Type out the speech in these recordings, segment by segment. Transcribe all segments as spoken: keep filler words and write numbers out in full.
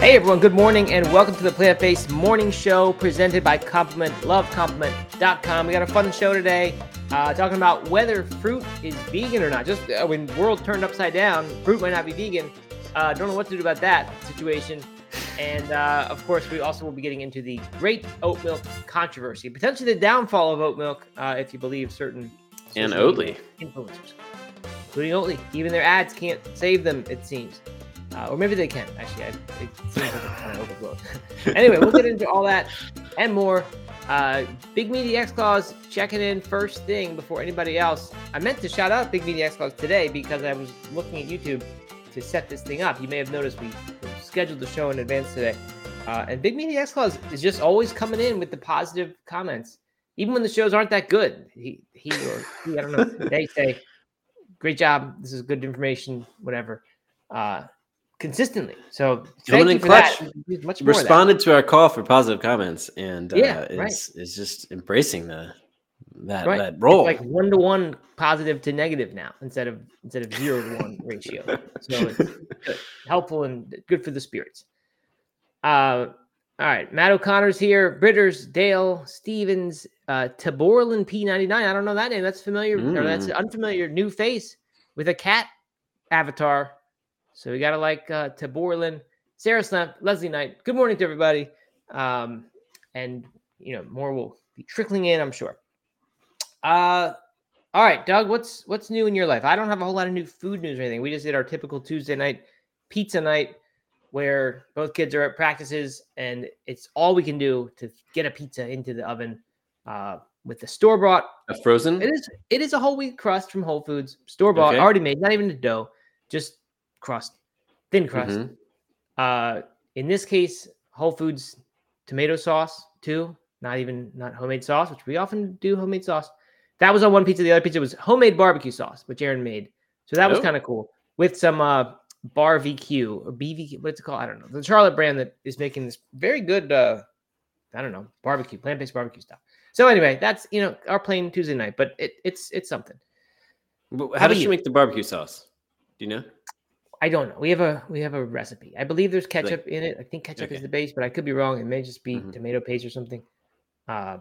Hey everyone, good morning and welcome to the Plant-Based Morning Show presented by Compliment, love compliment dot com. We got a fun show today uh, talking about whether fruit is vegan or not. Just uh, when the world turned upside down, fruit might not be vegan. Uh, don't know what to do about that situation. And uh, of course, we also will be getting into the great oat milk controversy, potentially the downfall of oat milk, uh, if you believe certain and Oatly influencers, including Oatly. Even their ads can't save them, it seems. Uh, or maybe they can, actually. I, it seems like it's kind of overblown. Anyway, we'll get into all that and more. Uh, Big Meaty X-Claws checking in first thing before anybody else. I meant to shout out Big Meaty X-Claws today because I was looking at YouTube to set this thing up. You may have noticed we scheduled the show in advance today. Uh, and Big Meaty X-Claws is just always coming in with the positive comments. Even when the shows aren't that good. He, he or he, I don't know. They say, great job. This is good information, whatever. Uh, consistently. So thank you for clutch. that. Much more responded to our call for positive comments and uh, yeah, is, right. is just embracing the that right. that role. It's like one to one positive to negative now instead of instead of zero to one ratio. So it's good, helpful and good for the spirits. Uh, all right, Matt O'Connor's here. Britters, Dale, Stevens, uh, Taborlin P ninety-nine. I don't know that name. That's familiar. Mm. Or that's an unfamiliar new face with a cat avatar. So we got to like uh, Taborlin, Sarah Snap, Leslie Knight. Good morning to everybody. Um, and, you know, more will be trickling in, I'm sure. Uh, all right, Doug, what's what's new in your life? I don't have a whole lot of new food news or anything. We just did our typical Tuesday night pizza night where both kids are at practices, and it's all we can do to get a pizza into the oven uh, with the store-bought. A frozen? It is, it is a whole wheat crust from Whole Foods, store-bought, Okay. already made, not even the dough, just crust, thin crust. Mm-hmm. Uh, in this case, Whole Foods tomato sauce too, not even not homemade sauce, which we often do homemade sauce. That was on one pizza. The other pizza was homemade barbecue sauce, which Aaron made. So that was Oh. kind of cool with some uh, Bar V Q or B V Q. What's it called? I don't know. The Charlotte brand that is making this very good, uh, I don't know, barbecue, plant-based barbecue stuff. So anyway, that's, you know, our plain Tuesday night, but it, it's it's something. How, How does about she you? make the barbecue sauce? Do you know? I don't know. We have a we have a recipe. I believe there's ketchup Like- in it. I think ketchup okay. is the base, but I could be wrong. It may just be Mhm. tomato paste or something. Uh,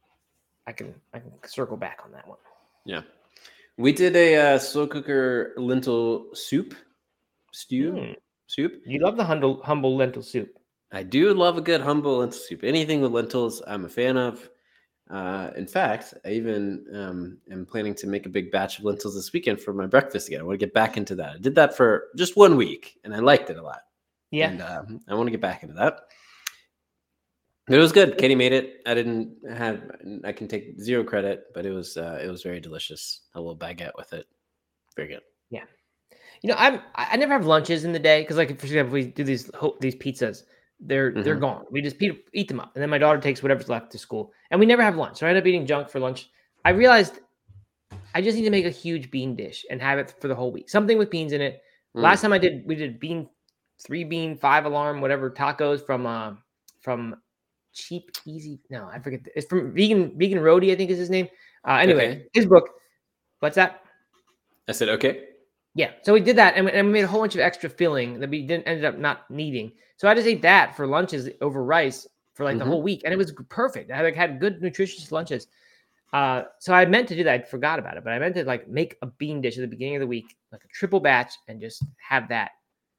I can I can circle back on that one. Yeah. We did a uh, slow cooker lentil soup, stew, Mm. soup. You love the humble humble lentil soup. I do love a good humble lentil soup. Anything with lentils, I'm a fan of. Uh, in fact, I even um, am planning to make a big batch of lentils this weekend for my breakfast again. I want to get back into that. I did that for just one week, and I liked it a lot. Yeah. And um, I want to get back into that. But it was good. Katie made it. I didn't have. I can take zero credit, but it was uh, it was very delicious. A little baguette with it, very good. Yeah. You know, I'm I never have lunches in the day because, like, for example, we do these ho- these pizzas. They're they're Mhm. gone. We just eat, eat them up, and then my daughter takes whatever's left to school, and we never have lunch. So I end up eating junk for lunch. I realized I just need to make a huge bean dish and have it for the whole week. Something with beans in it. Mm. Last time I did, we did bean, three bean, five alarm, whatever tacos from uh from Cheap Easy. No, I forget. The, it's from Vegan Vegan Roadie, I think is his name. Uh, anyway, Okay. his book. What's that? I said okay. Yeah, so we did that, and we, and we made a whole bunch of extra filling that we didn't ended up not needing. So I just ate that for lunches over rice for like the Mhm. whole week, and it was g- perfect. I like had good nutritious lunches. Uh, so I meant to do that. I forgot about it, but I meant to like make a bean dish at the beginning of the week, like a triple batch, and just have that,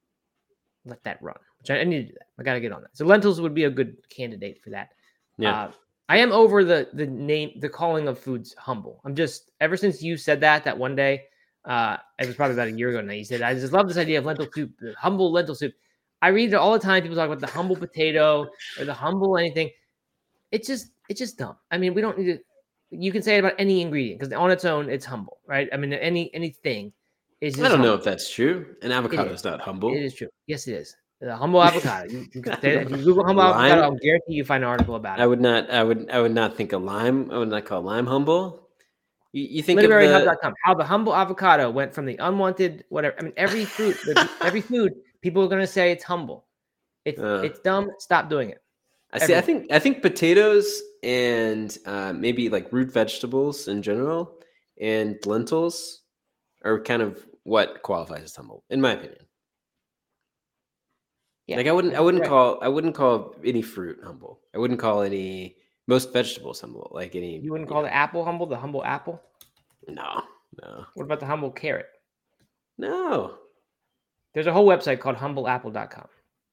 let that run. Which I, I need to do that. I gotta get on that. So lentils would be a good candidate for that. Yeah. Uh, I am over the the name, the calling of foods humble. I'm just ever since you said that that one day. Uh, it was probably about a year ago now. You said, I just love this idea of lentil soup, the humble lentil soup. I read it all the time. People talk about the humble potato or the humble anything. It's just, it's just dumb. I mean, we don't need to, you can say it about any ingredient because on its own, it's humble, right? I mean, any, anything is just I don't know humble. if that's true. An avocado is not humble. It is true. Yes, it is. The humble avocado. You, you can say that. If you Google humble Lime? avocado, I'll guarantee you find an article about it. I would not. I would. I would not think a lime. I would not call lime humble. You, you think literary of hub the, dot com, how the humble avocado went from the unwanted, whatever. I mean, every fruit, every food, people are going to say it's humble. It's Uh. it's dumb. Stop doing it. I see. I Everyone. think. I think potatoes and uh, maybe like root vegetables in general and lentils are kind of what qualifies as humble, in my opinion. Yeah, Like I wouldn't, I that's wouldn't right. call, I wouldn't call any fruit humble. I wouldn't call any most vegetables humble. Like any, You wouldn't you call know, the apple humble, the humble apple? no, no, What about the humble carrot? no. There's a whole website called humble apple dot com.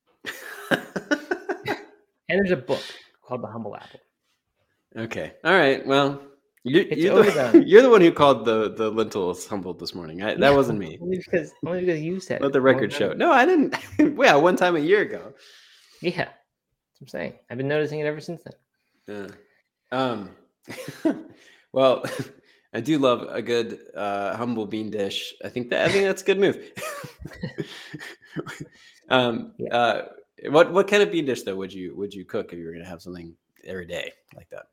And there's a book called The Humble Apple. Okay, all right. Well, you, It's you're overdone. the you're the one who called the the lentils humble this morning. I, that Yeah, wasn't me. only because only because you said Let it. the one record time. show. No, I didn't. Yeah, one time a year ago. Yeah, that's what I'm saying. I've been noticing it ever since then. Yeah. Um. Well, I do love a good uh, humble bean dish. I think that I think that's a good move. um. Yeah. Uh. What what kind of bean dish though would you would you cook if you were gonna have something every day like that?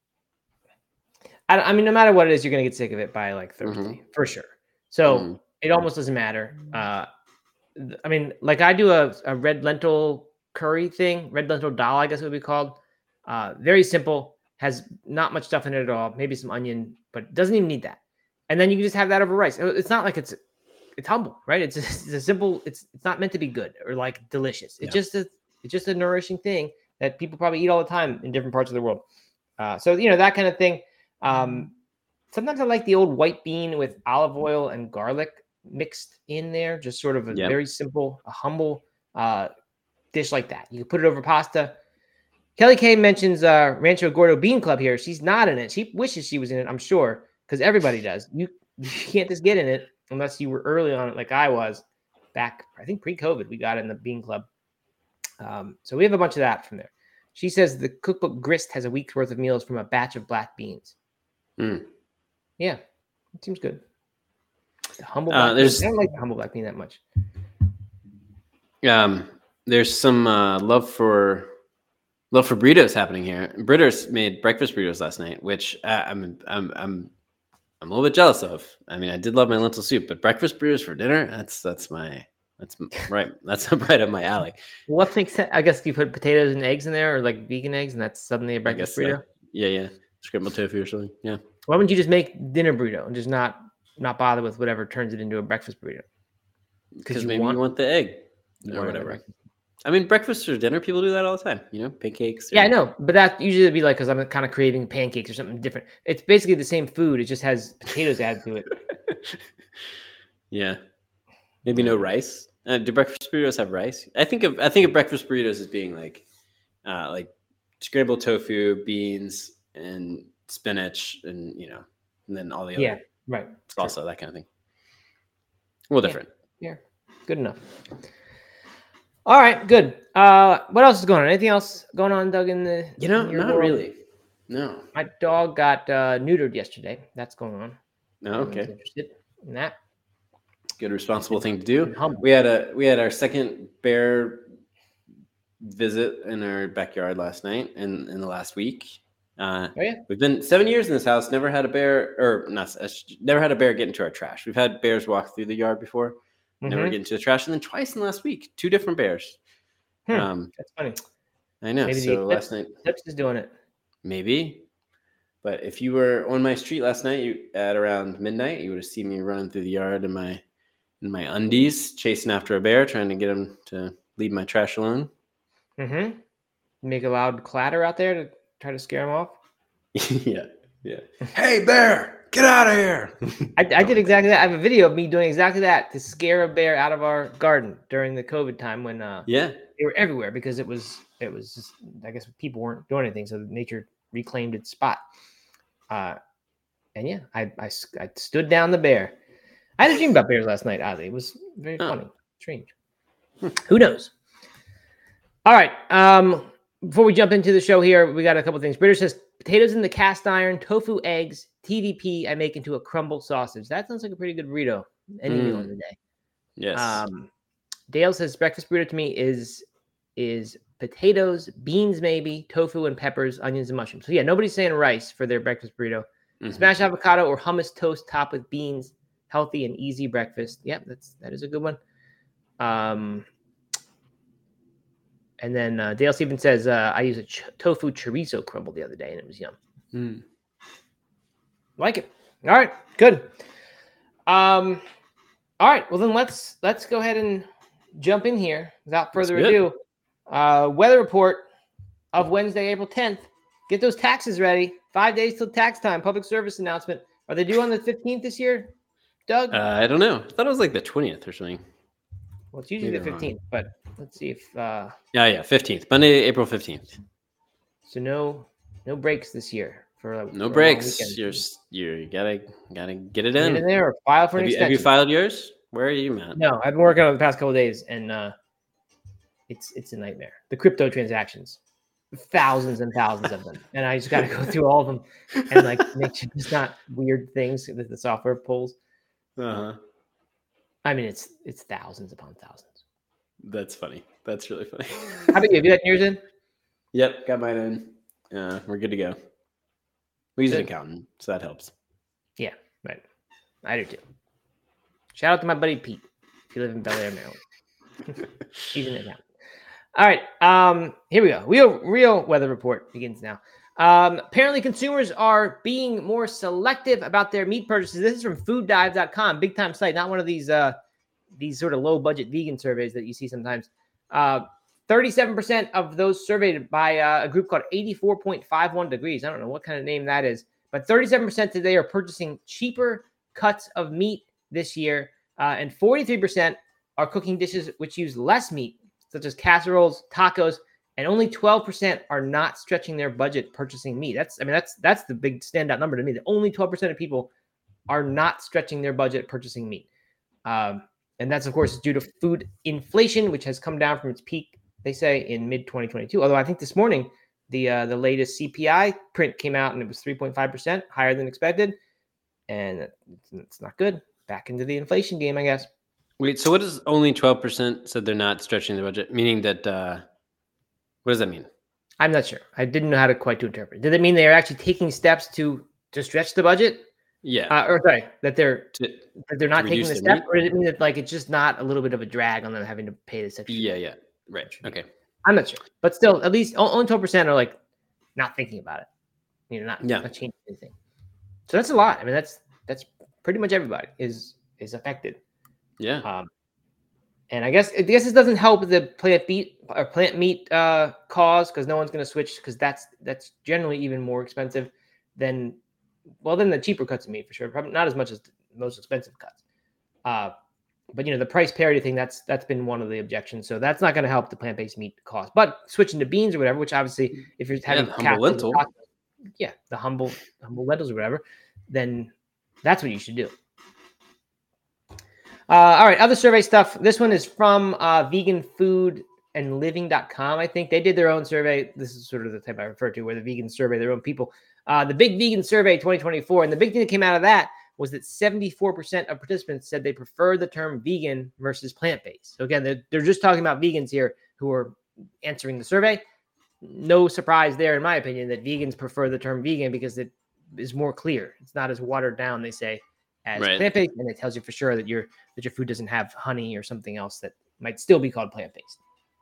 I, I mean, no matter what it is, you're gonna get sick of it by like Thursday Mhm. for sure. So Mhm. it almost doesn't matter. Uh, th- I mean, like I do a, a red lentil curry thing, red lentil dal, I guess it would be called. Uh, very simple, has not much stuff in it at all. Maybe some onion, but doesn't even need that. And then you can just have that over rice. Uh, It's not like it's it's humble, right? It's, it's a simple. It's it's not meant to be good or like delicious. It's Yeah. just a it's just a nourishing thing that people probably eat all the time in different parts of the world. Uh, so you know that kind of thing. Um, sometimes I like the old white bean with olive oil and garlic mixed in there, just sort of a Yeah. very simple, a humble uh, dish like that. You can put it over pasta. Kelly Kay mentions uh, Rancho Gordo Bean Club here. She's not in it. She wishes she was in it, I'm sure, because everybody does. You, you can't just get in it unless you were early on it like I was back, I think pre-COVID, we got in the Bean Club. Um, so we have a bunch of that from there. She says the cookbook Grist has a week's worth of meals from a batch of black beans. Mm. Yeah, it seems good. The humble Uh, black there's- bean. I don't like the humble black bean that much. Um, there's some uh, love for love for burritos happening here. Britters made breakfast burritos last night, which uh, I'm I'm I'm I'm a little bit jealous of. I mean, I did love my lentil soup, but breakfast burritos for dinner, that's that's my that's right. That's right up my alley. What makes sense? I guess you put potatoes and eggs in there, or like vegan eggs, and that's suddenly a I breakfast guess burrito. so. Yeah, yeah. Scrambled tofu or something. Yeah. Why wouldn't you just make dinner burrito and just not not bother with whatever turns it into a breakfast burrito? Because you maybe want- you want the egg You or want whatever. breakfast. I mean, breakfast or dinner, people do that all the time. You know, pancakes. or- Yeah, I know, but that usually would be like because I'm kind of craving pancakes or something different. It's basically the same food. It just has potatoes added to it. Yeah. Maybe no rice. Uh, do breakfast burritos have rice? I think of I think of breakfast burritos as being like, uh, like scrambled tofu, beans, and spinach, and you know, and then all the other Yeah, right. salsa, that kind of thing. A little Yeah. different. Yeah, good enough. All right, good. Uh, what else is going on? Anything else going on, Doug? In the You know, in your not world? really. No. My dog got uh, neutered yesterday. That's going on. No. Everyone's Okay. interested in that. Good, responsible thing to do. And humble. We had a we had our second bear visit in our backyard last night and in the last week. Uh, Oh yeah. We've been seven years in this house. Never had a bear, or not. uh, Never had a bear get into our trash. We've had bears walk through the yard before, never Mhm. get into the trash, and then twice in the last week, two different bears. Hmm, Um, That's funny. I know. Maybe the so last night, Eclipse is doing it. maybe. But if you were on my street last night, you, at around midnight, you would have seen me running through the yard in my in my undies, chasing after a bear, trying to get him to leave my trash alone. Mm-hmm. Make a loud clatter out there to try to scare him off. yeah, yeah. Hey, bear, get out of here! I, I did exactly that. I have a video of me doing exactly that to scare a bear out of our garden during the COVID time when uh, Yeah, they were everywhere because it was it was just, I guess people weren't doing anything, so nature reclaimed its spot. Uh, and yeah, I, I s- I stood down the bear. I had a dream about bears last night. Oddly, it was very Oh. funny, strange. Who knows? All right. Um, before we jump into the show here, we got a couple things. Britter says potatoes in the cast iron, tofu, eggs, T D P. I make into a crumble sausage. That sounds like a pretty good burrito. Any meal in Mm. the day. yes. Um, Dale says breakfast burrito to me is is potatoes, beans, maybe tofu and peppers, onions and mushrooms. So yeah, nobody's saying rice for their breakfast burrito. Mhm. Smashed avocado or hummus toast topped with beans. Healthy and easy breakfast. Yep, that's that is a good one. Um, and then uh, Dale Stevens says uh, I used a ch- tofu chorizo crumble the other day and it was yum. Mm. Like it. All right, good. Um, all right. Well, then let's let's go ahead and jump in here without Let's further do it. ado. Uh, weather report of Wednesday, April tenth. Get those taxes ready. Five days till tax time. Public service announcement. Are they due on the fifteenth this year, Doug? Uh, I don't know. I thought it was like the twentieth or something. Well, it's usually Maybe the I'm wrong. fifteenth, but let's see if uh, Yeah, yeah, fifteenth. Monday, April fifteenth. so no no breaks this year for a, No for a long breaks. weekend. You're s- you're you gotta gotta get it Get in. in there or file for an Have you, have you extension. filed yours? Where are you, Matt? No, I've been working on it the past couple of days, and uh, it's it's a nightmare. The crypto transactions, thousands and thousands of them, and I just got to go through all of them and like make sure it's not weird things that the software pulls. Uh-huh. I mean, it's it's thousands upon thousands. That's funny. That's really funny. How about you? Have you got yours in? Yep, got mine in. Uh, we're good to go. We use an Good. accountant, so that helps. Yeah, right. I do too. Shout out to my buddy Pete if you live in Bel Air, Maryland. He's an accountant. All right, um, here we go. Real, real weather report begins now. Um, apparently, consumers are being more selective about their meat purchases. This is from food dive dot com, big time site, not one of these uh, these sort of low budget vegan surveys that you see sometimes. Uh, thirty-seven percent of those surveyed by uh, a group called eighty-four point five one degrees. I don't know what kind of name that is, but thirty-seven percent today are purchasing cheaper cuts of meat this year, uh, and forty-three percent are cooking dishes which use less meat, such as casseroles, tacos, and only twelve percent are not stretching their budget purchasing meat. That's, I mean, that's that's the big standout number to me. That only twelve percent of people are not stretching their budget purchasing meat, um, and that's of course due to food inflation, which has come down from its peak, they say, in mid twenty twenty-two. Although I think this morning the uh, the latest C P I print came out and it was three point five percent higher than expected, and it's, it's not good. Back into the inflation game, I guess. Wait, so what does only twelve percent said they're not stretching the budget? Meaning that, uh, what does that mean? I'm not sure. I didn't know how to quite to interpret. Did it mean they are actually taking steps to to stretch the budget? Yeah. Uh, or sorry, that they're to, that they're not taking reduce the the step, meat? or did it mean that like it's just not a little bit of a drag on them having to pay this extra? yeah, yeah. Right. Okay. I'm not sure, but still, at least o- only twelve percent are like not thinking about it. You know, not Yeah. not changing anything. So that's a lot. I mean, that's that's pretty much everybody is is affected. Yeah. Um, and I guess I guess this doesn't help the plant meat or plant meat uh, cause, because no one's going to switch, because that's that's generally even more expensive than well than the cheaper cuts of meat for sure. Probably not as much as the most expensive cuts. Uh, but you know, the price parity thing, that's that's been one of the objections. So that's not going to help the plant based meat cost. But switching to beans or whatever, which obviously if you're having the humble casseroles or lentil. tacos, yeah, the humble humble lentils or whatever, then that's what you should do. Uh, all right, other survey stuff. This one is from uh, vegan food and living dot com. I think they did their own survey. This is sort of the type I refer to, where the vegans survey their own people. Uh, the Big Vegan Survey twenty twenty-four, and the big thing that came out of that was that seventy-four percent of participants said they prefer the term vegan versus plant-based. So again, they're, they're just talking about vegans here who are answering the survey. No surprise there, in my opinion, that vegans prefer the term vegan because it is more clear. It's not as watered down, they say, as Right. plant-based, and it tells you for sure that your that your food doesn't have honey or something else that might still be called plant-based.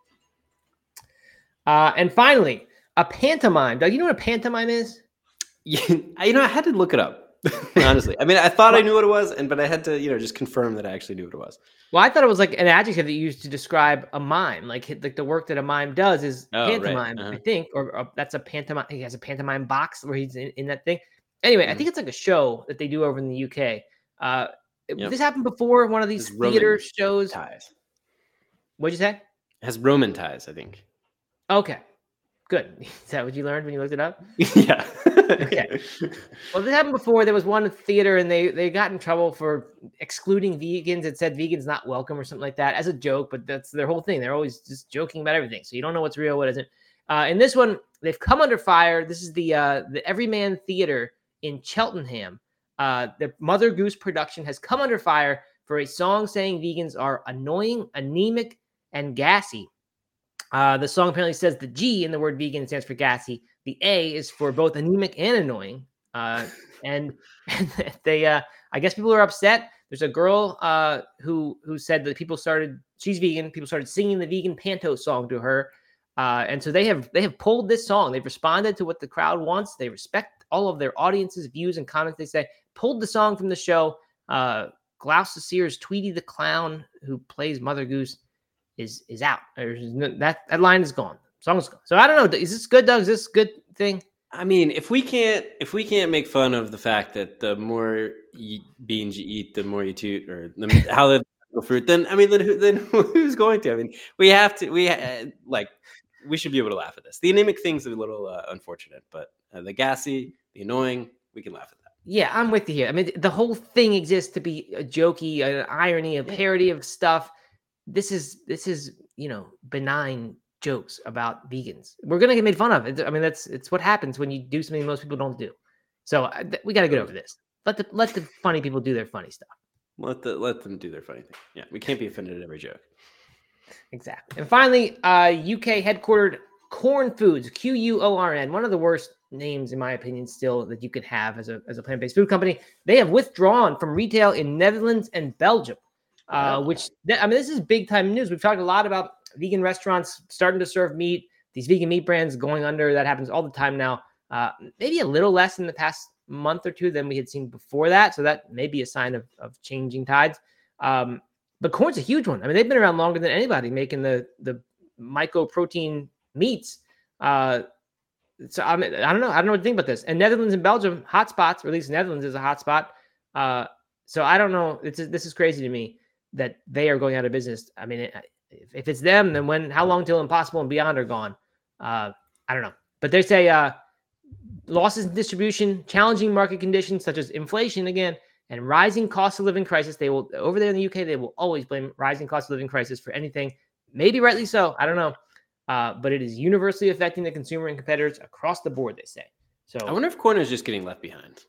Uh, and finally, a pantomime. Doug, you know what a pantomime is? Yeah, I- you know, I had to look it up. Honestly, I mean, I thought I knew what it was, and but I had to, you know, just confirm that I actually knew what it was. Well, I thought it was like an adjective that you used to describe a mime. Like like the work that a mime does is Oh, right. pantomime, Uh-huh. I think, or, or that's a pantomime. He has a pantomime box where he's in, in that thing. Anyway, I Mhm. think it's like a show that they do over in the U K. Uh, it- Yep. This happened before one of these It's Roman theater shows. Ties. What'd you say? It has Roman ties, I think. Okay, good. Is that what you learned when you looked it up? yeah. Okay. Well, this happened before. There was one theater, and they they got in trouble for excluding vegans. It said vegans not welcome or something like that as a joke, but that's their whole thing. They're always just joking about everything, so you don't know what's real, what isn't. Uh, in this one, they've come under fire. This is the uh, the Everyman Theater in Cheltenham. Uh, the Mother Goose production has come under fire for a song saying vegans are annoying, anemic, and gassy. Uh, the song apparently says the G in the word vegan stands for gassy. The A is for both anemic and annoying. Uh, and, and they, uh, I guess people are upset. There's a girl uh, who who said that people started. She's vegan. People started singing the vegan panto song to her, uh, and so they have they have pulled this song. They've responded to what the crowd wants. They respect all of their audience's views and comments. They say pulled the song from the show. Uh, Gloucester's Tweety the Clown, who plays Mother Goose, is is out. There's no, that that line is gone. Song's gone. So I don't know. Is this good, Doug? Is this a good thing? I mean, if we can't if we can't make fun of the fact that the more you, beans you eat, the more you toot, or the, how the fruit, then I mean, then, who, then who's going to? I mean, we have to. We uh, like we should be able to laugh at this. The anemic thing's a little uh, unfortunate, but uh, the gassy, the annoying, we can laugh at that. Yeah, I'm with you here. I mean, the whole thing exists to be a jokey, an irony, a parody of stuff. This is this is you know benign jokes about vegans. We're gonna get made fun of. I mean, that's it's what happens when you do something most people don't do. So uh, th- we got to get over this. Let the let the funny people do their funny stuff. Let the let them do their funny thing. Yeah, we can't be offended at every joke. Exactly. And finally, uh, U K headquartered Quorn Foods, Q U O R N, one of the worst names in my opinion still that you could have as a as a plant-based food company. They have withdrawn from retail in Netherlands and Belgium, uh, wow. which I mean this is big time news. We've talked a lot about vegan restaurants starting to serve meat, these vegan meat brands going under. That happens all the time now. Uh, maybe a little less in the past month or two than we had seen before that. So that may be a sign of, of changing tides. Um, but Quorn's a huge one. I mean, they've been around longer than anybody making the, the myco-protein meats. Uh, so I, mean, I don't know. I don't know what to think about this. And Netherlands and Belgium, hot spots, or at least Netherlands is a hot spot. Uh, so I don't know. It's, this is crazy to me that they are going out of business. I mean, it, if it's them, then when, how long till Impossible and Beyond are gone? Uh, I don't know. But they say uh, losses in distribution, challenging market conditions such as inflation again, and rising cost of living crisis. They will, over there in the U K, they will always blame rising cost of living crisis for anything. Maybe rightly so. I don't know. Uh, but it is universally affecting the consumer and competitors across the board, they say. So I wonder if Quorn is just getting left behind.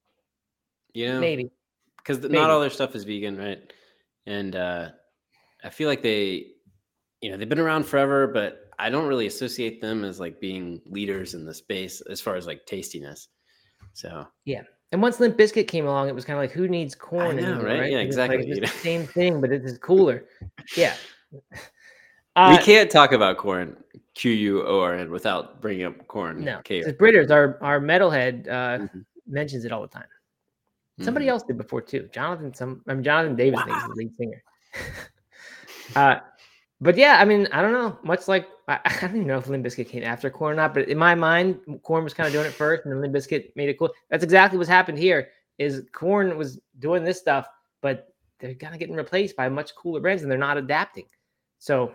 You know? Maybe. Because not all their stuff is vegan, right? And uh, I feel like they... You know, they've been around forever, but I don't really associate them as like being leaders in the space as far as like tastiness. So yeah. And once Limp Bizkit came along, it was kind of like, who needs corn? I know, anymore, right? right? Yeah, It's exactly. like, it's the same thing, but it is cooler. Yeah. Uh, we can't talk about Quorn, Q U O R N, without bringing up Quorn. No, because Britters, our, our metalhead, uh, mm-hmm. mentions it all the time. Somebody mm-hmm. else did before too. Jonathan, some I mean, Jonathan Davis, wow. I think, is the lead singer. uh, But yeah, I mean, I don't know. Much like I, I don't even know if Limp Bizkit came after Quorn or not, but in my mind, Quorn was kind of doing it first, and then Limp Bizkit made it cool. That's exactly what's happened here. Is Quorn was doing this stuff, but they're kind of getting replaced by much cooler brands, and they're not adapting. So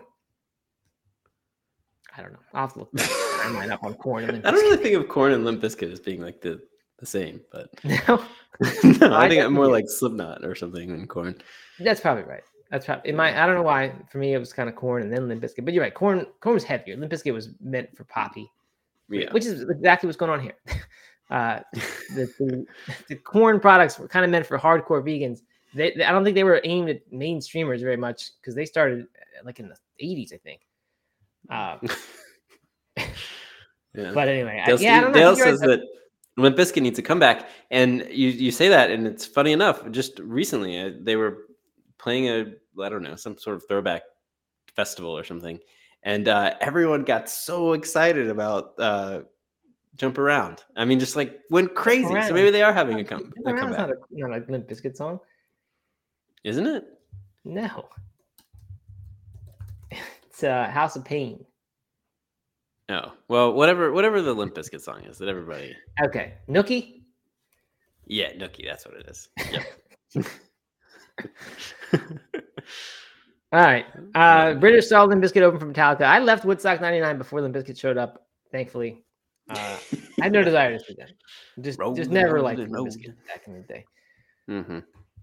I don't know. I'll have to look my mind up on Quorn and Limp Bizkit. I don't really think of Quorn and Limp Bizkit as being like the, the same, but no, no I, I think I'm more like Slipknot or something than Quorn. That's probably right. That's probably in my. I don't know why. For me, it was kind of Quorn and then Limp Bizkit. But you're right. Quorn, Quorn was heavier. Limp Bizkit was meant for poppy, yeah. Which is exactly what's going on here. Uh, the, the, the Quorn products were kind of meant for hardcore vegans. They, they, I don't think they were aimed at mainstreamers very much because they started like in the eighties, I think. Uh, yeah. But anyway, Dale, I, yeah, I don't know. Dale says that Limp Bizkit needs to come back, and you you say that, and it's funny enough. Just recently, uh, they were playing a, I don't know, some sort of throwback festival or something. And uh, everyone got so excited about uh, Jump Around. I mean, just like went crazy. So maybe they are having a, come, a comeback. Not a, not a Limp Bizkit song. Isn't it? No. It's uh, House of Pain. Oh, well, whatever whatever the Limp Bizkit song is that everybody... Okay. Nookie? Yeah, Nookie, that's what it is. Yep. All right. Uh, British saw Limp Bizkit open from Metallica. I left Woodstock ninety-nine before Limp Bizkit showed up, thankfully. Uh, I had no desire to see that. Just, rolling, just never rolling, liked Limp Bizkit back in the day. Mm-hmm.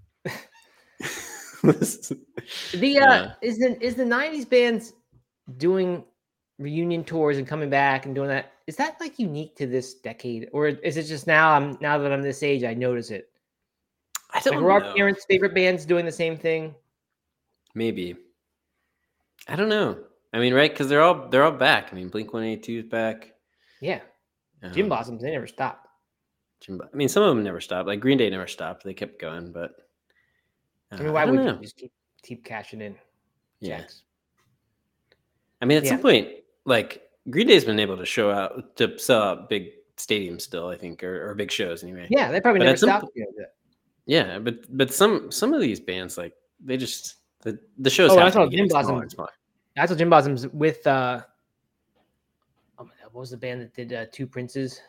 the uh, yeah. is the is the nineties bands doing reunion tours and coming back and doing that? Is that like unique to this decade, or is it just now? I'm now that I'm this age, I notice it. I don't like, know. Were our parents' favorite bands doing the same thing? Maybe. I don't know. I mean, right? Because they're all they're all back. I mean, Blink one eighty-two is back. Yeah. Um, Gym Blossoms, they never stopped. Gym, I mean, some of them never stopped. Like Green Day never stopped. They kept going, but uh, I mean, why I would know. you just keep keep cashing in? Yeah. Checks? I mean, at yeah. some point, like Green Day's been able to show out to sell out big stadiums still, I think, or, or big shows anyway. Yeah, they probably but never stopped. Some, yeah, but but some some of these bands, like they just the the shows. Oh, have I saw to Gym Blossoms. I saw Gin Blossoms with uh, oh my God, what was the band that did uh, Two Princes?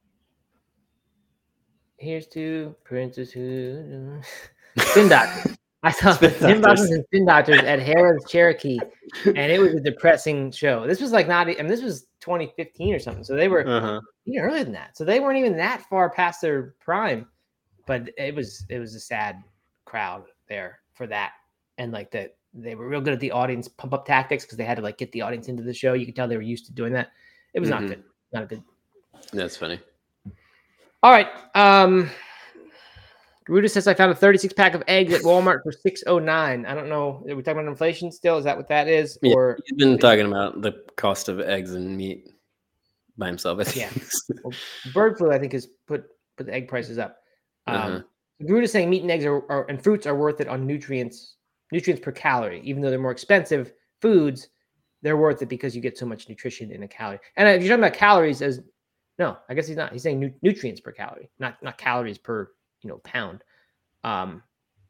Here's two princes who Spin Doctors. I saw Gin Blossoms and Spin Doctors at Harrah's Cherokee, and it was a depressing show. This was like not, I mean, this was twenty fifteen or something. So they were uh-huh. even earlier than that. So they weren't even that far past their prime, but it was it was a sad crowd there for that, and like that they were real good at the audience pump up tactics because they had to like get the audience into the show. You could tell they were used to doing that. It was mm-hmm. not good, not a good. That's funny. All right. Um, Ruda says I found a thirty-six pack of eggs at Walmart for six oh nine. I don't know. Are we talking about inflation still? Is that what that is? Yeah, or he's been talking about the cost of eggs and meat by himself. I think. Yeah. Well, bird flu, I think, has put put the egg prices up. Um, uh-huh. Ruda is saying meat and eggs are, are and fruits are worth it on nutrients nutrients per calorie, even though they're more expensive foods. They're worth it because you get so much nutrition in a calorie. And if you're talking about calories as No, I guess he's not. He's saying nu- nutrients per calorie, not not calories per you know pound. Um,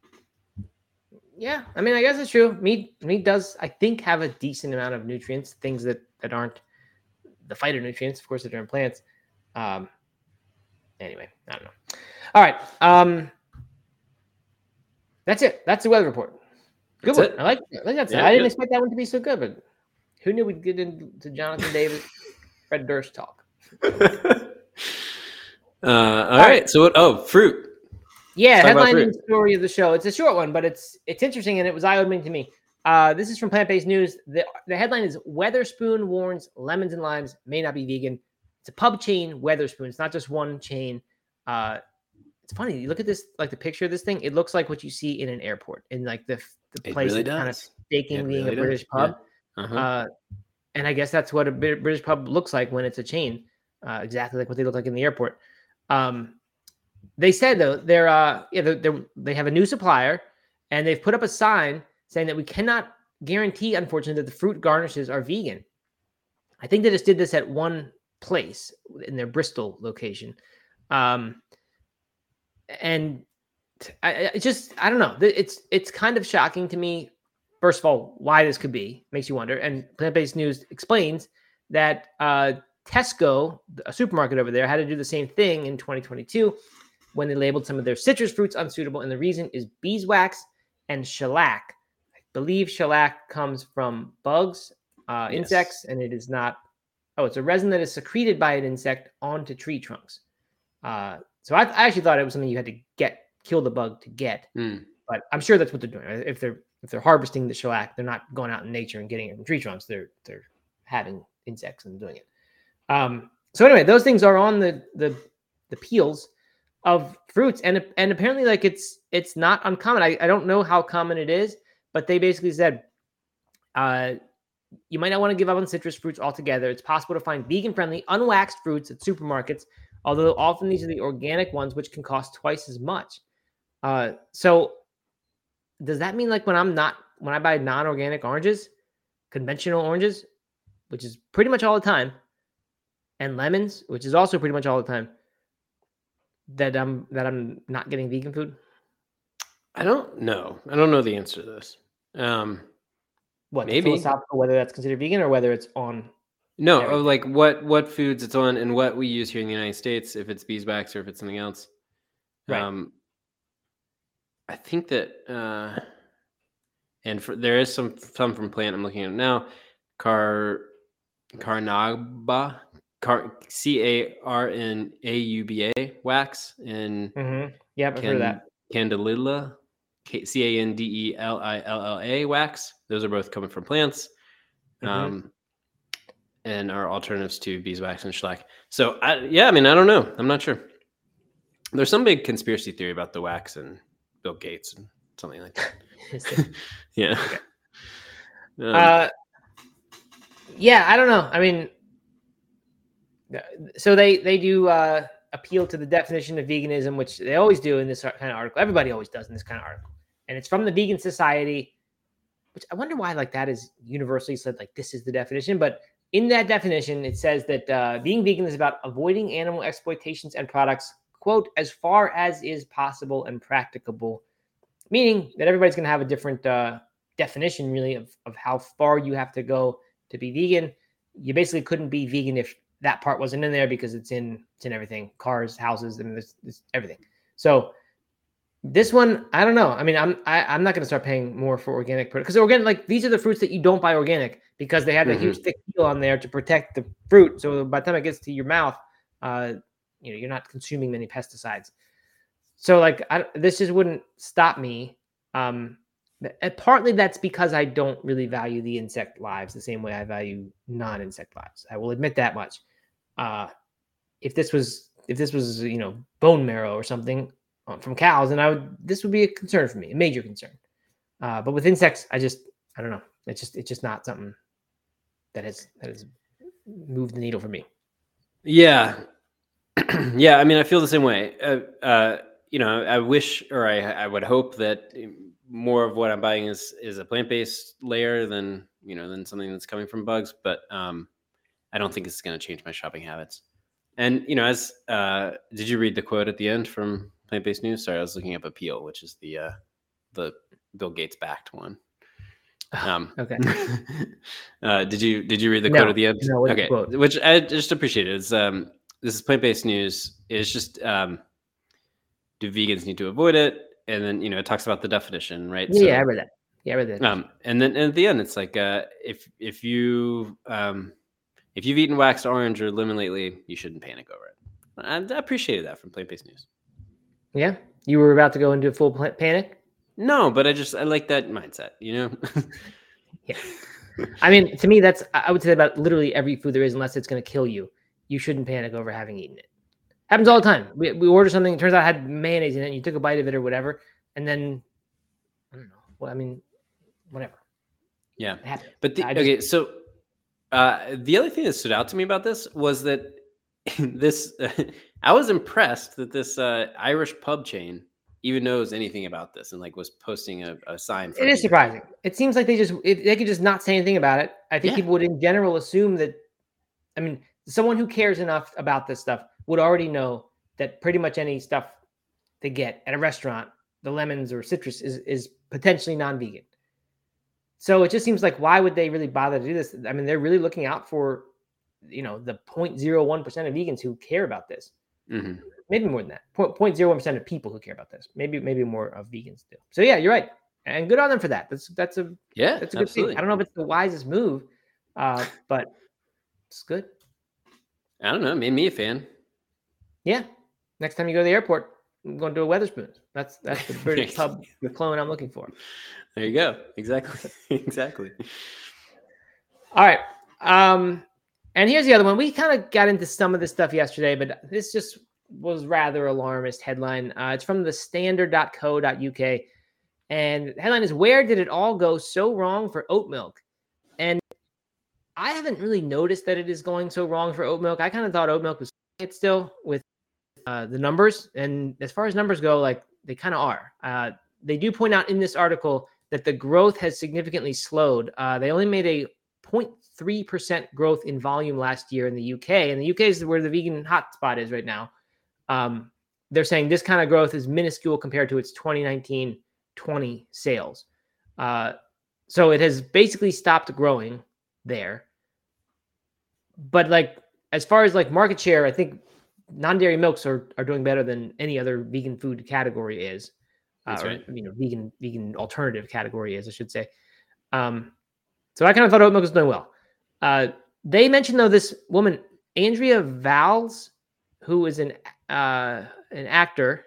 yeah, I mean, I guess it's true. Meat meat does, I think, have a decent amount of nutrients, things that that aren't the phytonutrients, of course, that are in plants. Um, anyway, I don't know. All right, um, that's it. That's the weather report. Good that's one. It. I like. I like that. Yeah, I didn't good. expect that one to be so good, but who knew we'd get into Jonathan Davis, Fred Durst talk. uh, all right. right. So what? Oh, fruit. Yeah, headline story of the show. It's a short one, but it's it's interesting and it was eye-opening to me. Uh, this is from Plant-Based News. The, the headline is Weatherspoon warns lemons and limes may not be vegan. It's a pub chain, Weatherspoon. It's not just one chain. Uh, it's funny. You look at this, like the picture of this thing. It looks like what you see in an airport, in like the the place really that's kind of faking being really a British does. pub. Yeah. Uh-huh. Uh, and I guess that's what a British pub looks like when it's a chain. Uh, exactly like what they look like in the airport. Um, they said though they're uh, yeah they're, they're, they have a new supplier, and they've put up a sign saying that we cannot guarantee, unfortunately, that the fruit garnishes are vegan. I think they just did this at one place in their Bristol location, um, and I, it's just I don't know. It's it's kind of shocking to me. First of all, why this could be makes you wonder. And Plant-Based News explains that uh, Tesco, a supermarket over there, had to do the same thing in twenty twenty-two when they labeled some of their citrus fruits unsuitable. And the reason is beeswax and shellac. I believe shellac comes from bugs, uh, yes. insects, and it is not. Oh, it's a resin that is secreted by an insect onto tree trunks. Uh, so I, I actually thought it was something you had to get, kill the bug to get. Mm. But I'm sure that's what they're doing. If they're if they're harvesting the shellac, they're not going out in nature and getting it from tree trunks. They're they're having insects and doing it. Um, so anyway, those things are on the the the peels of fruits, and and apparently, like it's it's not uncommon. I, I don't know how common it is, but they basically said, uh, you might not want to give up on citrus fruits altogether. It's possible to find vegan-friendly, unwaxed fruits at supermarkets, although often these are the organic ones, which can cost twice as much. Uh, so does that mean like when I'm not when I buy non-organic oranges, conventional oranges, which is pretty much all the time, and lemons, which is also pretty much all the time, that I'm that I'm not getting vegan food? I don't know. I don't know the answer to this. Um, what maybe philosophical, whether that's considered vegan or whether it's on. No, everything. Like what what foods it's on and what we use here in the United States, if it's beeswax or if it's something else. Right. Um, I think that, uh, and for, there is some some from plant I'm looking at now, car carnauba. Car, C A R N A U B A wax and mm-hmm. yeah, I've heard of that. Candelilla, C A N D E L I L L A wax. Those are both coming from plants, mm-hmm. um, and are alternatives to beeswax and shellac. So, I, yeah, I mean, I don't know. I'm not sure. There's some big conspiracy theory about the wax and Bill Gates and something like that. yeah. Okay. Um, uh, yeah, I don't know. I mean. So they they do uh, appeal to the definition of veganism, which they always do in this kind of article. Everybody always does in this kind of article, and it's from the Vegan Society, which I wonder why like that is universally said like this is the definition. But in that definition, it says that uh, being vegan is about avoiding animal exploitations and products, quote, as far as is possible and practicable, meaning that everybody's going to have a different uh, definition really of, of how far you have to go to be vegan. You basically couldn't be vegan if that part wasn't in there because it's in it's in everything, cars, houses, and this, this everything. So this one, I don't know. I mean, I'm I, I'm not going to start paying more for organic product because organic, like these are the fruits that you don't buy organic because they have that mm-hmm. huge thick peel on there to protect the fruit. So by the time it gets to your mouth, uh, you know, you're not consuming many pesticides. So like, I, this just wouldn't stop me. Um, and partly that's because I don't really value the insect lives the same way I value non-insect lives. I will admit that much. Uh, if this was if this was you know bone marrow or something from cows, and I would this would be a concern for me, a major concern. Uh, but with insects, I just I don't know. It's just it's just not something that has that has moved the needle for me. Yeah, yeah. I mean, I feel the same way. Uh, uh, you know, I wish, or I I would hope that more of what I'm buying is is a plant-based layer than you know than something that's coming from bugs. But um, I don't think it's going to change my shopping habits. And you know, as uh, did you read the quote at the end from Plant-Based News? Sorry, I was looking up Appeal, which is the uh, the Bill Gates backed one. Um, okay. uh, did you did you read the quote no, at the end? No, okay, quote? Which I just appreciate it. It's um, this is Plant-Based News. It's just um, do vegans need to avoid it? And then you know, it talks about the definition, right? Yeah, so, yeah I read that. Yeah, I read that. Um, and then and at the end, it's like uh, if if you um. If you've eaten waxed orange or lemon lately, you shouldn't panic over it. And I appreciated that from Plant-Based News. Yeah? You were about to go into full panic? No, but I just, I like that mindset, you know? Yeah. I mean, to me, that's, I would say about literally every food there is, unless it's going to kill you. You shouldn't panic over having eaten it. Happens all the time. We, we order something, it turns out it had mayonnaise in it, and you took a bite of it or whatever, and then, I don't know. Well, I mean, whatever. Yeah. But, the, just, okay, so, Uh, the other thing that stood out to me about this was that this, uh, I was impressed that this uh, Irish pub chain even knows anything about this and like was posting a, a sign. For it is surprising. It seems like they just, it, they could just not say anything about it. I think yeah. people would in general assume that, I mean, someone who cares enough about this stuff would already know that pretty much any stuff they get at a restaurant, the lemons or citrus is, is potentially non-vegan. So it just seems like, why would they really bother to do this? I mean, they're really looking out for, you know, the zero point zero one percent of vegans who care about this. Mm-hmm. Maybe more than that. zero point zero one percent of people who care about this. Maybe, maybe more of vegans do. So yeah, you're right. And good on them for that. That's, that's a, yeah, that's a good absolutely. thing. I don't know if it's the wisest move, uh, but it's good. I don't know. It made me a fan. Yeah. Next time you go to the airport, I'm going to do a Wetherspoons. That's, that's the British pub clone I'm looking for. There you go. Exactly. exactly. All right. Um, and here's the other one. We kind of got into some of this stuff yesterday, but this just was rather alarmist headline. Uh, it's from the standard dot co dot U K. And the headline is, where did it all go so wrong for oat milk? And I haven't really noticed that it is going so wrong for oat milk. I kind of thought oat milk was it still with uh, the numbers. And as far as numbers go, like they kind of are. Uh, they do point out in this article that the growth has significantly slowed. Uh, they only made a zero point three percent growth in volume last year in the U K. And the U K is where the vegan hotspot is right now. Um, they're saying this kind of growth is minuscule compared to its twenty nineteen twenty sales. Uh, so it has basically stopped growing there. But like, as far as like market share, I think non-dairy milks are, are doing better than any other vegan food category is. That's uh, right. Or, you know, vegan vegan alternative category is, I should say. Um, so I kind of thought oat milk was doing well. Uh, they mentioned though this woman Andrea Valls, who is an uh, an actor,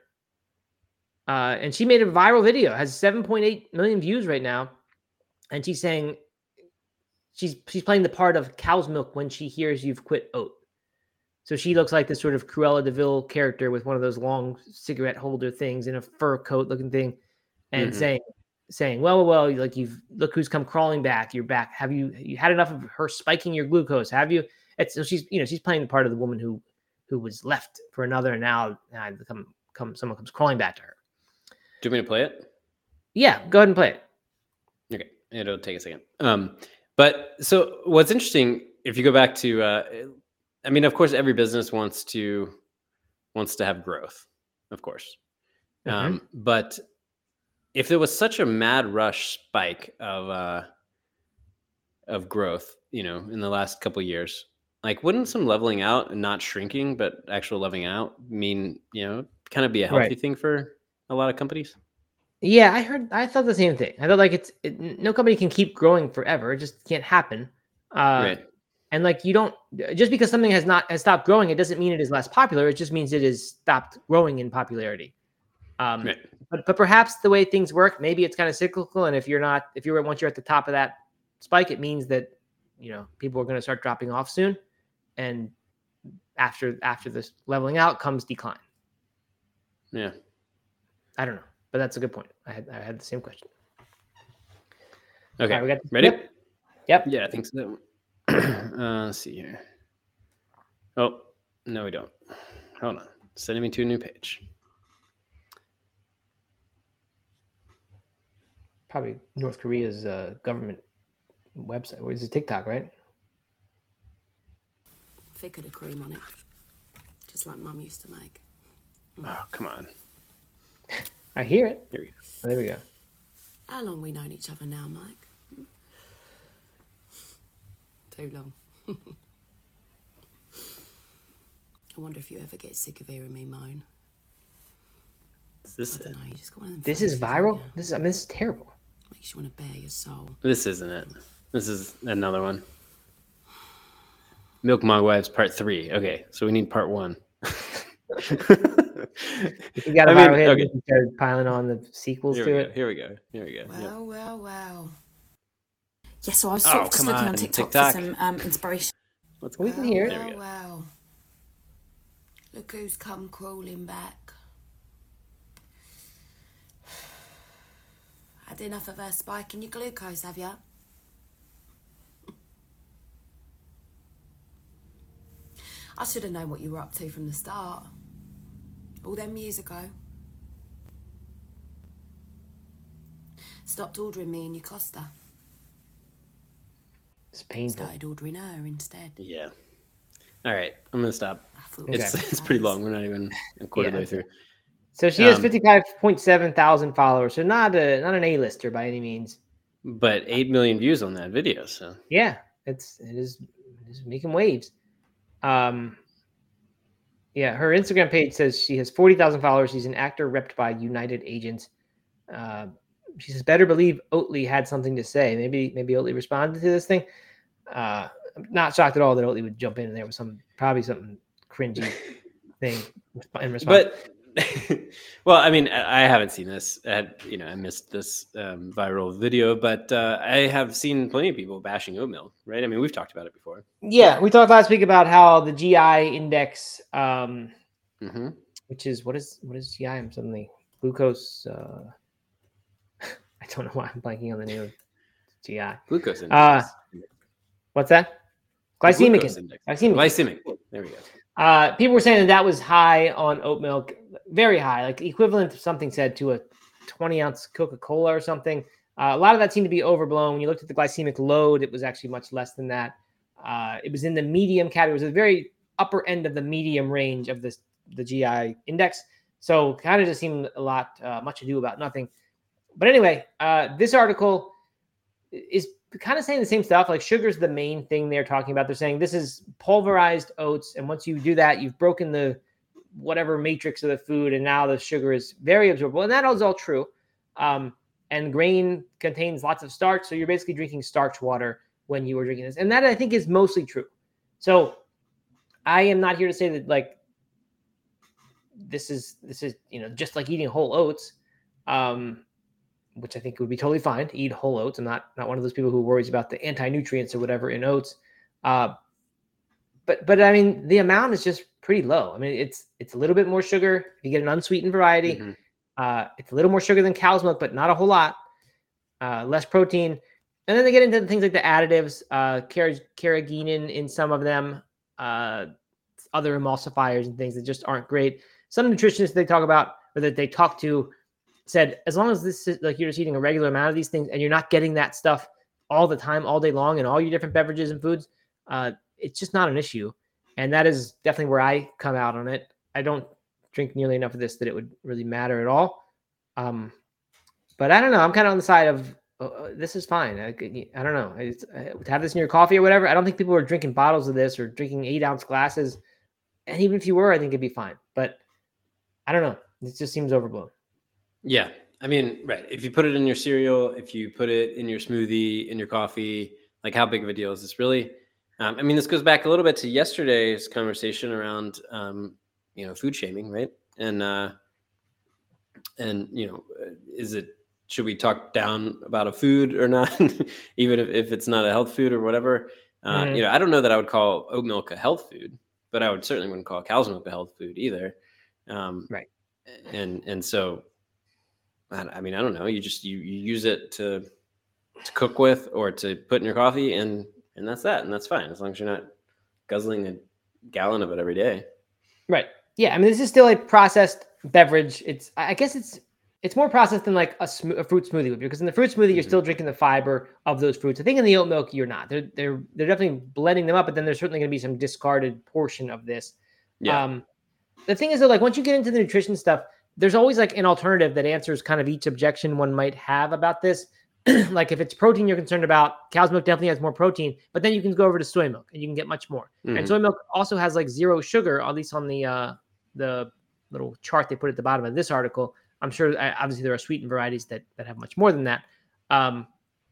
uh, and she made a viral video, has seven point eight million views right now, and she's saying she's she's playing the part of cow's milk when she hears you've quit oat. So she looks like this sort of Cruella de Vil character with one of those long cigarette holder things in a fur coat looking thing, and mm-hmm. saying, saying, well, well, well, like you've look who's come crawling back. You're back. Have you you had enough of her spiking your glucose? Have you? It's so she's you know she's playing the part of the woman who who was left for another, and now now come come someone comes crawling back to her. Do you want me to play it? Yeah, go ahead and play it. Okay, it'll take a second. Um, but so what's interesting, if you go back to. Uh, I mean, of course, every business wants to wants to have growth, of course. Mm-hmm. Um, but if there was such a mad rush spike of uh, of growth, you know, in the last couple of years, like wouldn't some leveling out and not shrinking, but actual leveling out mean, you know, kind of be a healthy Right. thing for a lot of companies? Yeah, I heard. I thought the same thing. I thought like it's it, no company can keep growing forever. It just can't happen. Uh, Right. And like you don't just because something has not has stopped growing, it doesn't mean it is less popular. It just means it has stopped growing in popularity. Um, Right. but but perhaps the way things work, maybe it's kind of cyclical. And if you're not, if you're once you're at the top of that spike, it means that you know people are going to start dropping off soon. And after after this leveling out comes decline. Yeah. I don't know, but that's a good point. I had I had the same question. Okay. All right, we got ready? Yep. Yep. Yeah, I think so. uh, let's see here. Oh, no, we don't. Hold on. Sending me to a new page. Probably North Korea's uh, government website. Or is it TikTok, right? Thicker the cream on it, just like Mum used to make. Oh, come on. I hear it. Here we go. Oh, there we go. How long we known each other now, Mike? Too long. I wonder if you ever get sick of hearing me moan. Is this I it? don't know, you just got one of them This is faces, don't viral. you? This is I mean, this is terrible. Makes you want to bare your soul. This isn't it. This is another one. Milk Mog Wives Part Three. Okay, so we need Part One. If you got a I viral mean, hit, okay. you can start piling on the sequels Here to we it. go. Here we go. Here we go. Well, Yep. well, well. Yeah, so I was sort Oh, of just come looking on, on TikTok, TikTok. for some um, inspiration. Let's We can hear it. There we Well, go. well. Look who's come crawling back. Had enough of her spiking your glucose, have ya? I should have known what you were up to from the start. All them years ago. Stopped ordering me in your Costa. It's painful. Started ordering her instead. Yeah. All right, I'm gonna stop. I thought It's Okay. it's pretty long. We're not even a quarter Yeah. way through. So she has Um, fifty-five point seven thousand followers. So not a not an A-lister by any means. But eight million views on that video. So Yeah, it's it is it is making waves. Um, yeah, her Instagram page says she has forty thousand followers. She's an actor repped by United Agents. Uh, she says, "Better believe Oatly had something to say." Maybe maybe Oatly responded to this thing. Uh, I'm not shocked at all that Oatly would jump in there with some probably something cringy thing in response. But well, I mean, I I haven't seen this. I had, you know, I missed this um, viral video, but uh, I have seen plenty of people bashing oat milk, right? I mean, we've talked about it before. Yeah, we talked last week about how the G I index, um, Mm-hmm. which is what is what is G I? I'm suddenly glucose. Uh, I don't know why I'm blanking on the name of G I. Glucose Uh, index. What's that? The Glycemic glucose index. index. Glycemic. Glycemic. There we go. Uh, people were saying that that was high on oat milk, very high, like equivalent to something said to a twenty ounce Coca-Cola or something. Uh, a lot of that seemed to be overblown. When you looked at the glycemic load, it was actually much less than that. Uh, it was in the medium category. It was the very upper end of the medium range of this the G I index. So kind of just seemed a lot, uh, much ado about nothing. But anyway, uh, this article is kind of saying the same stuff. Like sugar's the main thing they're talking about. They're saying this is pulverized oats. And once you do that, you've broken the whatever matrix of the food. And now the sugar is very absorbable. And that is all true. Um, and grain contains lots of starch. So you're basically drinking starch water when you are drinking this. And that I think is mostly true. So I am not here to say that like, this is, this is, you know, just like eating whole oats. Um, which I think would be totally fine to eat whole oats. I'm not not one of those people who worries about the anti-nutrients or whatever in oats. Uh, but but I mean, the amount is just pretty low. I mean, it's it's a little bit more sugar. If you get an unsweetened variety, Mhm. uh, it's a little more sugar than cow's milk, but not a whole lot. Uh, less protein. And then they get into things like the additives, uh, car- carrageenan in some of them, uh, other emulsifiers and things that just aren't great. Some nutritionists they talk about or that they talk to said, as long as this is like you're just eating a regular amount of these things and you're not getting that stuff all the time, all day long in all your different beverages and foods, uh, it's just not an issue. And that is definitely where I come out on it. I don't drink nearly enough of this that it would really matter at all. Um, but I don't know. I'm kind of on the side of uh, this is fine. I, I don't know. It's, uh, to have this in your coffee or whatever. I don't think people are drinking bottles of this or drinking eight ounce glasses. And even if you were, I think it'd be fine. But I don't know. It just seems overblown. Yeah. I mean, right. If you put it in your cereal, if you put it in your smoothie, in your coffee, like how big of a deal is this really? Um, I mean, this goes back a little bit to yesterday's conversation around, um, you know, food shaming, right? And, uh, and, you know, is it, should we talk down about a food or not? Even if, if it's not a health food or whatever, uh, mm-hmm. you know, I don't know that I would call oat milk a health food, but I would certainly wouldn't call cow's milk a health food either. Um, right. And, and so, I mean, I don't know, you just, you, you use it to, to cook with or to put in your coffee and, and that's that. And that's fine. As long as you're not guzzling a gallon of it every day. Right. Yeah. I mean, this is still a processed beverage. It's, I guess it's, it's more processed than like a, sm- a fruit smoothie would be, because in the fruit smoothie, mm-hmm. you're still drinking the fiber of those fruits. I think in the oat milk, you're not. They're, they're, they're definitely blending them up, but then there's certainly going to be some discarded portion of this. Yeah. Um, the thing is though, like once you get into the nutrition stuff, there's always like an alternative that answers kind of each objection one might have about this. Like if it's protein you're concerned about, cow's milk definitely has more protein, but then you can go over to soy milk and you can get much more. Mm-hmm. And soy milk also has like zero sugar, at least on the uh, the little chart they put at the bottom of this article. I'm sure obviously there are sweetened varieties that that have much more than that. Um,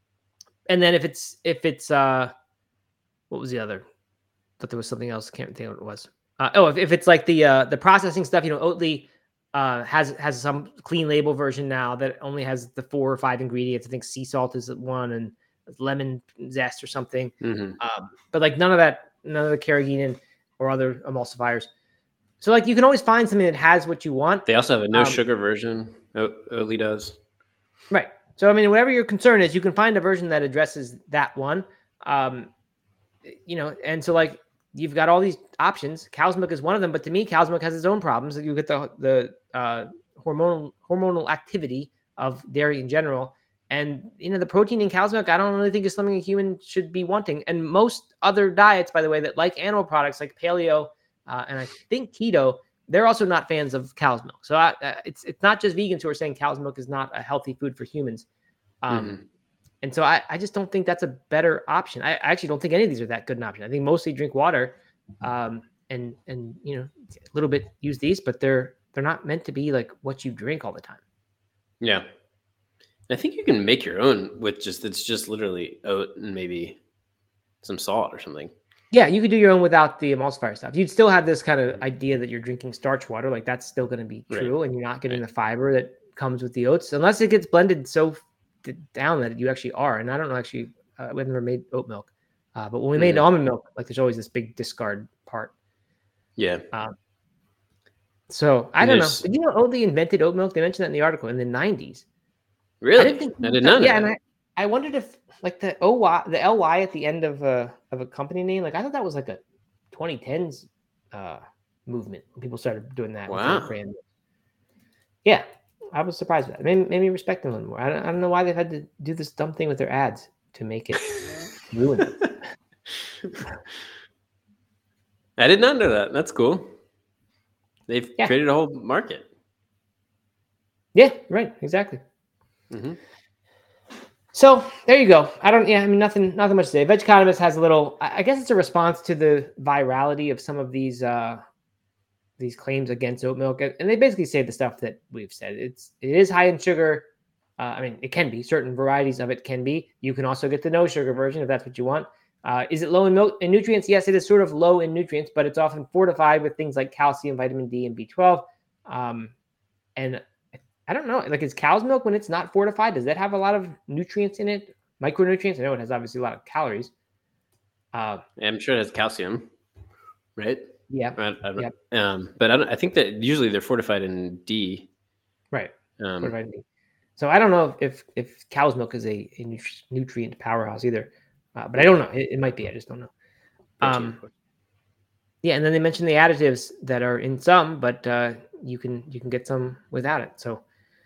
and then if it's if it's uh, what was the other? I thought there was something else. I can't think of what it was. Uh, oh, if, if it's like the uh, the processing stuff, you know, Oatly uh, has has some clean label version now that only has the four or five ingredients. I think sea salt is one and lemon zest or something. Mm-hmm. Um, but like none of that, none of the carrageenan or other emulsifiers. So like you can always find something that has what you want. They also have a no um, sugar version. O- Oatly does. Right. So I mean, whatever your concern is, you can find a version that addresses that one. Um, you know, and so like you've got all these options. Cow's milk is one of them, but to me, cow's milk has its own problems. You get the the uh, hormonal hormonal activity of dairy in general, and you know the protein in cow's milk. I don't really think is something a human should be wanting. And most other diets, by the way, that like animal products, like paleo uh, and I think keto, they're also not fans of cow's milk. So I, uh, it's it's not just vegans who are saying cow's milk is not a healthy food for humans. Um, mm-hmm. And so I, I just don't think that's a better option. I, I actually don't think any of these are that good an option. I think mostly drink water um, and, and, you know, a little bit use these, but they're, they're not meant to be like what you drink all the time. Yeah. I think you can make your own with just, it's just literally oat and maybe some salt or something. Yeah. You could do your own without the emulsifier stuff. You'd still have this kind of idea that you're drinking starch water. Like that's still going to be true. Right. And you're not getting right. the fiber that comes with the oats unless it gets blended so down that you actually are. And I don't know, actually, uh, we've never made oat milk, uh, but when we made mm-hmm. almond milk, like there's always this big discard part. Yeah. Um, so I don't know. Did you know Oatly invented oat milk? They mentioned that in the article in the nineties. Really? I didn't think. I did not know. Yeah, that. and I, I wondered if like the O Y, the L Y at the end of a of a company name, like I thought that was like a twenty tens uh, movement when people started doing that. Wow. Yeah. I was surprised with that. It made, made me respect them a little more. I don't, I don't know why they've had to do this dumb thing with their ads to make it ruin it. I did not know that. That's cool. They've yeah. created a whole market. Yeah, right. Exactly. Mm-hmm. So there you go. I don't, yeah, I mean, nothing, nothing much to say. Veg Economist has a little, I guess it's a response to the virality of some of these, uh, these claims against oat milk, and they basically say the stuff that we've said. It's it is high in sugar. Uh, I mean, it can be. Certain varieties of it can be. You can also get the no sugar version if that's what you want. Uh, is it low in milk in nutrients? Yes, it is sort of low in nutrients, but it's often fortified with things like calcium, vitamin D, and B twelve. Um, and I don't know, like is cow's milk when it's not fortified? Does that have a lot of nutrients in it? Micronutrients? I know it has obviously a lot of calories. Uh, I'm sure it has calcium, right? Yeah, I, I yeah. Um, but I, don't, I think that usually they're fortified in D. Right. Um, fortified in D. So I don't know if if cow's milk is a, a nutrient powerhouse either, uh, but I don't know. It, it might be. I just don't know. Um, yeah, and then they mentioned the additives that are in some, but uh, you can you can get some without it. So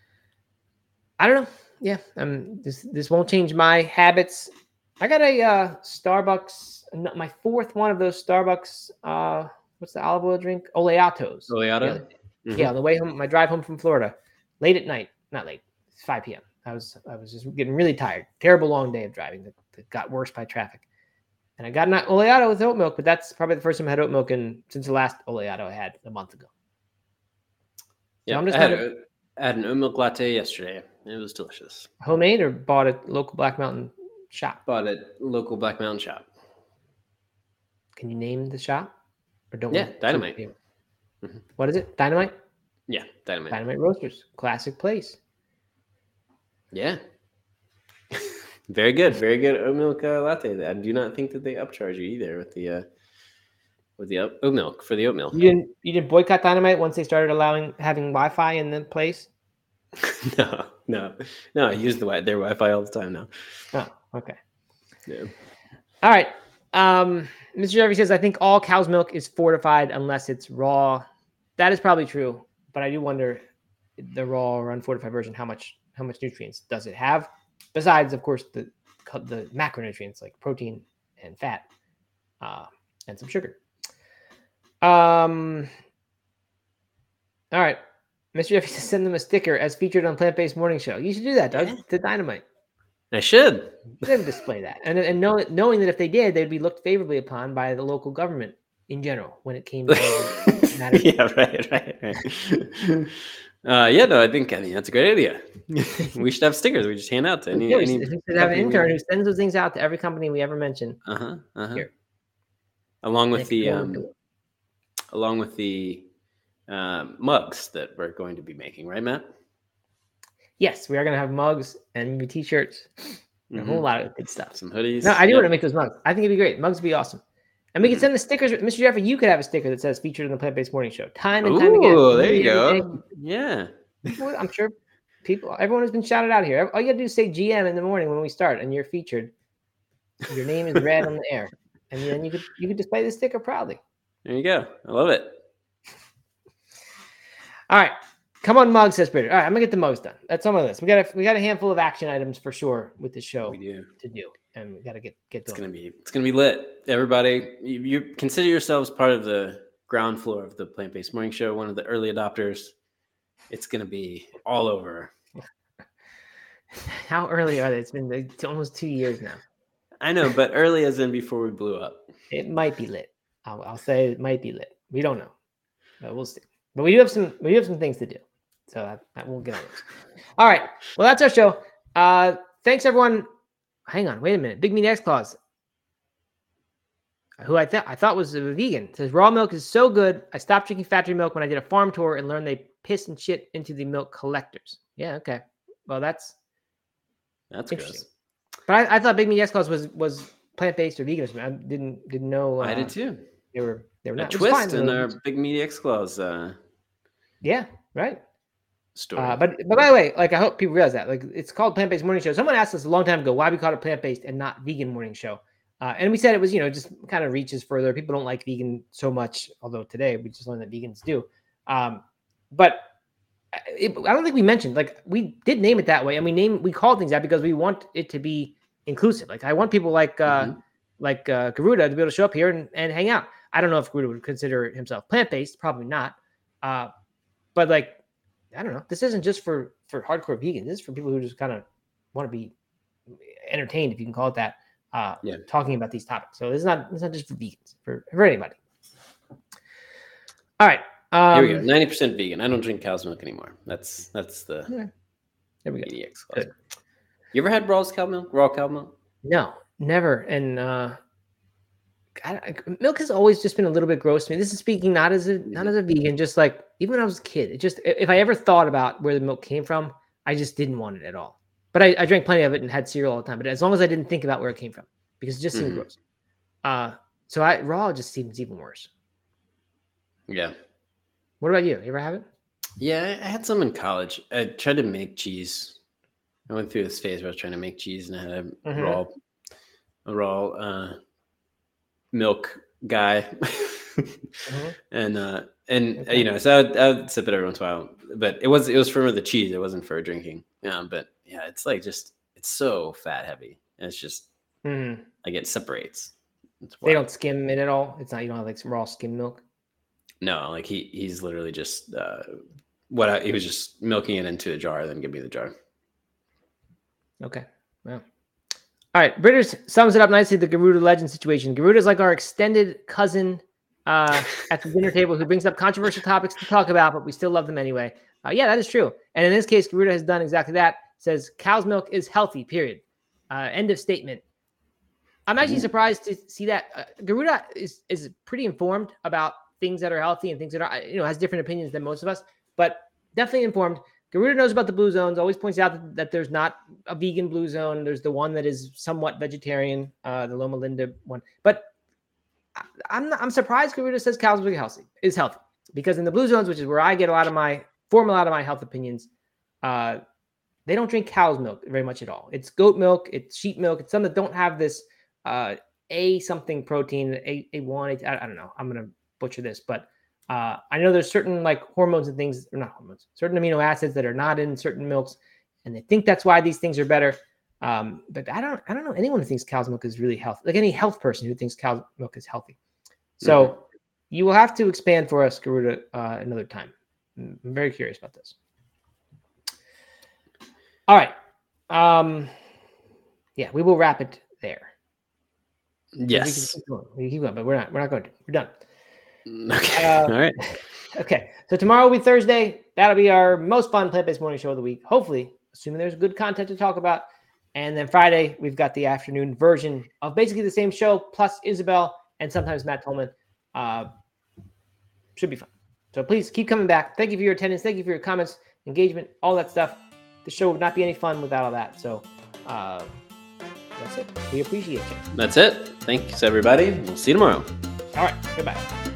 I don't know. Yeah, um, this this won't change my habits. I got a uh, Starbucks, my fourth one of those Starbucks. Uh, What's the olive oil drink? Oleatos. Oleato? Yeah. Mm-hmm. Yeah, on the way home, my drive home from Florida, late at night, not late, it's five p.m. I was I was just getting really tired. Terrible long day of driving that, that got worse by traffic. And I got an Oleato with oat milk, but that's probably the first time I had oat milk in since the last Oleato I had a month ago. Yeah, so I'm just I had, not a, I had an oat milk latte yesterday. It was delicious. homemade or bought at local Black Mountain shop. Bought at local Black Mountain shop. Can you name the shop? Or don't Yeah, we- Dynamite. Mm-hmm. What is it? Dynamite? Yeah, Dynamite. Dynamite Roasters. Classic place. Yeah. Very good. Very good oat milk uh, latte. I do not think that they upcharge you either with the uh, with the oat milk for the oat milk. You didn't you didn't boycott Dynamite once they started allowing having Wi-Fi in the place? no, no, no. I use the their Wi-Fi all the time now. Oh, okay. Yeah. All right. Um, Mister Jeffrey says, I think all cow's milk is fortified unless it's raw. That is probably true, but I do wonder the raw or unfortified version, how much how much nutrients does it have? Besides, of course, the the macronutrients like protein and fat, uh, and some sugar. Um. All right, Mister Jeffrey says, send them a sticker as featured on Plant Based Morning Show. You should do that, Doug. Yeah. To Dynamite. I should. You should display that, and and know, knowing that if they did, they'd be looked favorably upon by the local government in general when it came to matters. Yeah, right, right, right. Uh, yeah, no, I think I think that's a great idea. We should have stickers. We just hand out to any. Yeah, we any should, we should have an intern who sends those things out to every company we ever mention. Uh huh. Uh huh. Here. Along And with if you the don't um, do it. along with the um, mugs that we're going to be making, right, Matt? Yes, we are going to have mugs and maybe t-shirts and a whole Mhm. lot of good stuff. Some hoodies. No, I do Yep. want to make those mugs. I think it'd be great. Mugs would be awesome. And we can Mhm. send the stickers. Mister Jeffrey, you could have a sticker that says featured in the Plant Based Morning Show. Time and time again. Ooh, there you Every day. go. Yeah. People, I'm sure people, everyone has been shouted out here. All you got to do is say G M in the morning when we start and you're featured. Your name is read on the air. And then you could you could display the sticker proudly. There you go. I love it. All right. Come on, mugs, says Britter. All right, I'm gonna get the mugs done. That's on my list. We got a we got a handful of action items for sure with this show We do. to do. And we gotta get get It's going. gonna be it's gonna be lit. Everybody, you, you consider yourselves part of the ground floor of the Plant Based Morning Show, one of the early adopters. It's gonna be all over. How early are they? It's been like t- almost two years now. I know, but early as in before we blew up. It might be lit. I'll, I'll say it might be lit. We don't know, but we'll see. But we do have some we do have some things to do, so I, I won't get on those. All right. Well, that's our show. Uh, thanks everyone. Hang on. Wait a minute. Big Meat X Claus, who I thought I thought was a vegan, says raw milk is so good. I stopped drinking factory milk when I did a farm tour and learned they piss and shit into the milk collectors. Yeah. Okay. Well, that's That's interesting. gross. But I, I thought Big Meat X Claus was was plant based or vegan or something. I didn't didn't know. Uh, I did too. They were they were A not. which is fine. twist in I mean, our Big Media X Claus uh, Yeah. Right. story. Uh, but but by the way, like I hope people realize that like it's called Plant Based Morning Show. Someone asked us a long time ago why we called it Plant Based and not Vegan Morning Show, uh, and we said it was you know just kind of reaches further. People don't like vegan so much, although today we just learned that vegans do. Um, but it, I don't think we mentioned like we did name it that way, and we name we call things that because we want it to be inclusive. Like I want people like uh, Mhm. like uh, Garuda to be able to show up here and, and hang out. I don't know if Garuda would consider himself plant based, probably not. Uh, but like. I don't know. This isn't just for for hardcore vegans. This is for people who just kind of want to be entertained, if you can call it that. Uh, Yeah. Talking about these topics. So it's not it's not just for vegans. For for anybody. All right. Um, Here we go. Ninety percent vegan. I don't drink cow's milk anymore. That's that's the Yeah. There we go. Media X Claus. Good. You ever had raw cow milk? Raw cow milk? No, never. And uh, I, I- milk has always just been a little bit gross to me. This is speaking not as a not as a vegan, just like even when I was a kid. It just if I ever thought about where the milk came from, I just didn't want it at all. But I, I drank plenty of it and had cereal all the time. But as long as I didn't think about where it came from, because it just seemed Mhm. gross. Uh, so I raw just seems even worse. Yeah. What about you? You ever have it? Yeah, I had some in college. I tried to make cheese. I went through this phase where I was trying to make cheese, and I had a Mhm. raw, a raw uh, milk guy, and uh, and Okay. you know, so I would, I would sip it every once in a while. But it was it was for the cheese. It wasn't for drinking. Yeah, but yeah, it's like just it's so fat heavy. And it's just Mhm. like it separates. It's They wild. don't skim it at all. It's not you don't have like some raw skim milk. No, like he he's literally just uh, what I, he was just milking it into a jar, then give me the jar. Okay. Well. All right. Britters sums it up nicely, the Garuda legend situation. Garuda is like our extended cousin uh, at the dinner table who brings up controversial topics to talk about, but we still love them anyway. Uh, yeah, that is true. And in this case, Garuda has done exactly that. Says cow's milk is healthy, period. Uh, end of statement. I'm actually surprised to see that uh, Garuda is, is pretty informed about things that are healthy and things that are, you know, has different opinions than most of us, but definitely informed. Garuda knows about the blue zones, always points out that, that there's not a vegan blue zone. There's the one that is somewhat vegetarian, uh, the Loma Linda one. But I, I'm not, I'm surprised Garuda says cow's milk is healthy, is healthy. Because in the blue zones, which is where I get a lot of my, form a lot of my health opinions, uh, they don't drink cow's milk very much at all. It's goat milk, it's sheep milk, it's some that don't have this uh, A something protein, A, A1, I, I don't know. I'm going to butcher this, but uh, I know there's certain like hormones and things, or not hormones, certain amino acids that are not in certain milks, and they think that's why these things are better. Um, but I don't, I don't know anyone who thinks cow's milk is really healthy, like any health person who thinks cow's milk is healthy. So mm-hmm. you will have to expand for us, Garuda, uh, another time. I'm very curious about this. All right. Um, yeah, we will wrap it there. Yes. We keep going. We keep going, but we're not. We're not going to. We're done. Okay. Uh, All right. Okay. So tomorrow will be Thursday. That'll be our most fun plant-based morning show of the week. Hopefully, assuming there's good content to talk about. And then Friday, we've got the afternoon version of basically the same show, plus Isabel and sometimes Matt Tolman. Uh, should be fun. So please keep coming back. Thank you for your attendance. Thank you for your comments, engagement, all that stuff. The show would not be any fun without all that. So uh, that's it. We appreciate you. That's it. Thanks, everybody. We'll see you tomorrow. All right. Goodbye.